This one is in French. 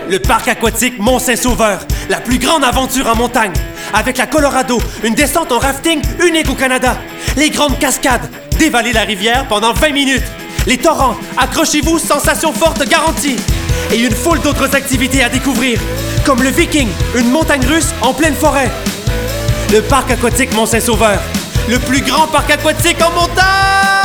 Le parc aquatique Mont-Saint-Sauveur, la plus grande aventure en montagne. Avec la Colorado, une descente en rafting unique au Canada. Les grandes cascades, dévaler la rivière pendant 20 minutes. Les torrents, accrochez-vous, sensation forte garantie. Et une foule d'autres activités à découvrir, comme le Viking, une montagne russe en pleine forêt. Le parc aquatique Mont-Saint-Sauveur, le plus grand parc aquatique en montagne!